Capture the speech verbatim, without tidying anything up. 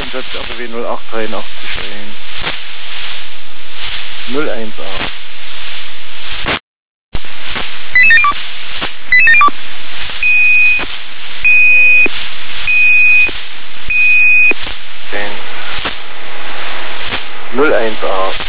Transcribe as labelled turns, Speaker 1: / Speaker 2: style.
Speaker 1: Bodensatz R B W null acht dreiundachtzig ein. null eins acht. null eins acht.